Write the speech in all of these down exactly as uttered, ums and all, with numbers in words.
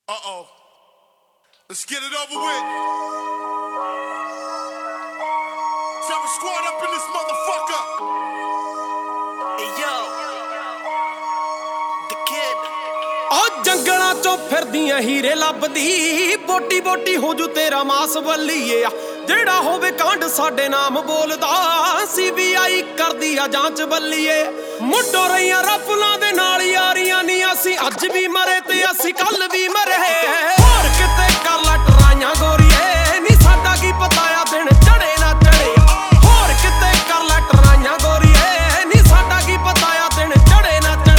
Uh-oh. Let's get it over with. Seven squad up in this motherfucker. Hey yo, the kid. ਉਹ ਜੰਗਲਾਂ ਚੋਂ ਫਿਰਦੀਆਂ ਹੀਰੇ ਲੱਭਦੀ ਬੋਟੀ ਬੋਟੀ ਹੋ ਜੂ ਤੇਰਾ ਮਾਸ ਵੱਲੀਏ ਜਿਹੜਾ ਹੋਵੇ ਕਾਂਡ ਸਾਡੇ ਨਾਮ ਬੋਲਦਾ ਸੀਬੀਆਈ ਕਰਦੀ ਆ ਜਾਂਚ ਬੱਲੀਏ ਮੁੱਢੋਂ ਰਹੀਆਂ ਰਫਲਾਂ ਦੇ ਨਾਲ ਯਾਰੀਆਂ ਨਹੀਂ ਅਸੀਂ ਅੱਜ ਵੀ ਮਰੇ ਤੇ ਅਸੀਂ ਕੱਲ ਵੀ ਮਰੇ ਹੋਰ ਕਿਤੇ ਕਰ ਲੈ ਟਰਾਈਆਂ ਗੋਰੀਏ ਨਹੀਂ ਸਾਡਾ ਕੀ ਪਤਾ ਆ ਦਿਨ ਚੜੇ ਨਾ ਚੜੇ ਹੋਰ ਕਿਤੇ ਕਰ ਲੈ ਟਰਾਈਆਂ ਗੋਰੀਏ ਨਹੀਂ ਸਾਡਾ ਕੀ ਪਤਾ ਆ ਦਿਨ ਚੜੇ ਨਾ ਚੜੇ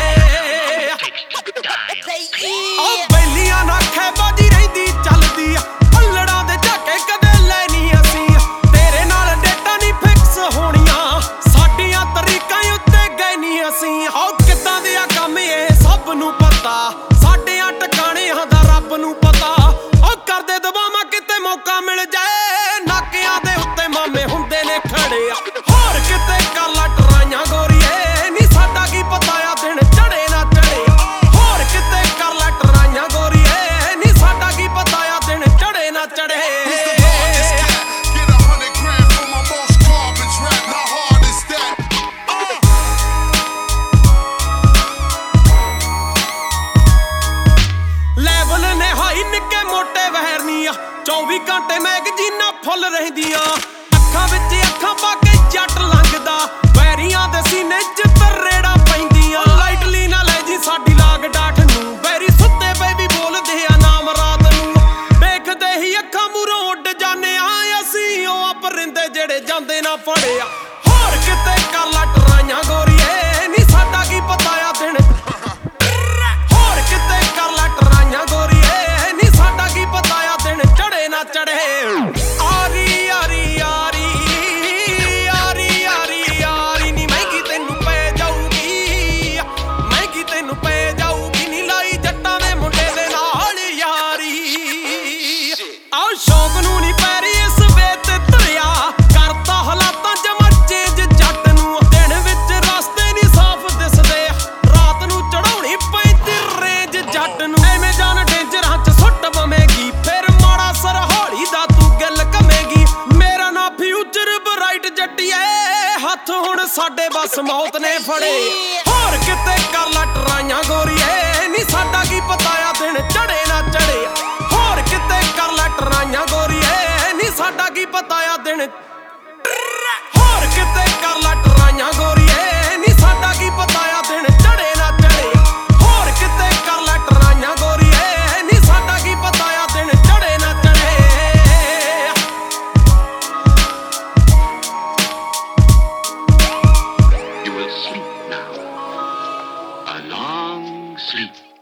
ਉਹ ਬੈਲੀਆਂ ਨਾ ਖੈਬਾਜੀ ਰਹਿੰਦੀ ਚੱਲਦੀ ਆ ਅਲੜਾਂ ਦੇ ਝਾਕੇ ਕਦੇ ਲੈ ਨਹੀਂ ਅਸੀਂ ਤੇਰੇ ਨਾਲ ਡੇਟਾ ਨਹੀਂ ਫਿਕਸ ਹੋਣੀਆਂ ਸਾਡੀਆਂ ਤਰੀਕਾਂ ਉੱਤੇ ਗਏ ਨਹੀਂ ਅਸੀਂ ਹੋ ਕਿੱਦਾਂ ਦੇ ਆ ਕੰਮ ਇਹ ਸਭ ਨੂੰ ਪਤਾ ਸਾਡਿਆਂ ਟਿਕਾਣਿਆਂ ਦਾ ਰੱਬ ਨੂੰ ਪਤਾ ਉਹ ਕਰਦੇ ਦਬਾਵਾਂ ਕਿਤੇ ਮੌਕਾ ਮਿਲ ਜਾਏ ਨਾਕਿਆਂ ਦੇ ਉੱਤੇ ਮਾਮੇ ਹੁੰਦੇ ਨੇ ਖੜੇ ਆ ਹੋਰ ਕਿਤੇ ਕਰ ਲਾ ਟਰਾਈਆਂ ਗੋਰੀਏ ਨਹੀਂ ਸਾਡਾ ਕੀ ਪਤਾ ਆ ਦਿਨ ਚੜੇ ਨਾ ਚੜੇ ਹੋਰ ਕਿਤੇ ਕਰ ਲਾ ਟਰਾਈਆਂ ਗੋਰੀਏ ਨਹੀਂ ਸਾਡਾ ਕੀ ਪਤਾ ਆ ਦਿਨ ਚੜੇ ਨਾ ਚੜੇ ਚੌਵੀ ਘੰਟੇ ਮੈਗਜ਼ੀਨਾਂ ਫੁੱਲ ਰਹਿੰਦੀਆਂ ਅੱਖਾਂ ਵਿੱਚ ਅੱਖਾਂ ਪਾ ਕੇ ਜੱਟ ਲੰਘਦਾ ਵੈਰੀਆਂ ਦੇ ਸੀਨੇ 'ਚ ਤਰੇੜਾ ਪੈਂਦੀਆਂ ਲਾਈਟਲੀ ਨਾ ਲੈ ਜੀ ਸਾਡੀ ਲਾਗ ਡਾਠ ਨੂੰ ਵੈਰੀ ਸੁੱਤੇ ਪਏ ਵੀ ਬੋਲਦੇ ਆ ਨਾਮ ਰਾਤ ਨੂੰ ਵੇਖਦੇ ਹੀ ਅੱਖਾਂ ਮੂਹਰੋਂ ਉੱਡ ਜਾਂਦੇ ਆ ਅਸੀਂ ਉਹ ਪਰਿੰਦੇ ਜਿਹੜੇ ਜਾਂਦੇ ਨਾ ਫੜਿਆ ਹੋਰ ਕਿਤੇ ਕਰ ਲਾ ਟਰਾਈਆਂ ਗੋਰੀਏ ਨਹੀਂ ਸਾਡਾ ਕੀ ਪਤਾ ਆ ਦਿਨ ਹੋਰ ਕਿਤੇ ਕਰ ਲਾ ਟਰਾਈਆਂ ਗੋਰੀਏ ਨਹੀਂ ਸਾਡਾ ਕੀ ਪਤਾ ਆ ਦਿਨ ਚੜੇ ਨਾ ਚੜੇ ਆਰੀ ਆਰੀ ਆਰੀ ਆਰੀ ਆਰੀ ਆਰੀ ਨੀ ਮਹਿੰਗੀ ਤੈਨੂੰ ਪੈ ਜਾਊਗੀ ਮਹਿੰਗੀ ਤੈਨੂੰ ਪੈ ਜਾਊਗੀ ਨੀ ਲਾਈ ਜੱਟਾਂ ਦੇ ਮੁੰਡੇ ਦੇ ਨਾਲ ਯਾਰੀ ਆਹ ਸ਼ੌਕ ਨੂੰ ਨੀ ਪੈ ਰਹੀ ਇਸ ਵੇ ਤੇ ਧਰਿਆ ਕਰਤਾ ਹਾਲਾਤਾਂ ਜਮਾ ਚੇਂਜ ਜੱਟ ਨੂੰ ਦਿਨ ਵਿੱਚ ਰਸਤੇ ਨੀ ਸਾਫ਼ ਦਿਸਦੇ ਰਾਤ ਨੂੰ ਚੜਾਉਣੀ ਪੈਂਦੀ ਰੇਂਜ ਜੱਟ ਨੂੰ ਐਵੇਂ ਜਾਨ ਡੇਂਜਰਾਂ 'ਚ ਸੁੱਟ ਬਵੇਂਗੀ ਫਿਰ ਮਾੜਾ ਸਰ ਹੌਲੀ ਦਾ ਤੂੰ ਗੱਲ ਕਵੇਂਗੀ ਮੇਰਾ ਨਾ ਫਿਊਚਰ ਬਰਾਈਟ ਜੱਟੀਏ ਹੱਥ ਹੁਣ ਸਾਡੇ ਬਸ ਮੌਤ ਨੇ ਫੜੇ ਹੋਰ ਕਿਤੇ ਕਰ ਲਾ ਟਰਾਈਆਂ ਗੋਰੀਏ ਨਹੀਂ ਸਾਡਾ ਕੀ ਪਤਾ ਆ ਦਿਨ ਚੜੇ ਨਾ ਚੜੇ ਹੋਰ ਕਿਤੇ ਕਰ ਲਾ ਟਰਾਈਆਂ ਗੋਰੀਏ ਨਹੀਂ ਸਾਡਾ ਕੀ ਪਤਾ ਆ ਦਿਨ ਹੋਰ ਕਿਤੇ ਕਰ ਲਾ ਟਰਾਈਆਂ ਗੋਰੀਏ ਨਹੀਂ ਸਾਡਾ ਕੀ ਪਤਾ ਆ ਦਿਨ ਚੜੇ ਨਾ ਚੜੇ ਹੋਰ ਕਿਤੇ ਕਰ ਲਾ ਟਰਾਈਆਂ ਗੋਰੀਏ ਨਹੀਂ ਸਾਡਾ ਕੀ ਪਤਾ ਆ ਦਿਨ ਚੜੇ ਨਾ ਚੜੇ You will sleep now, a long sleep.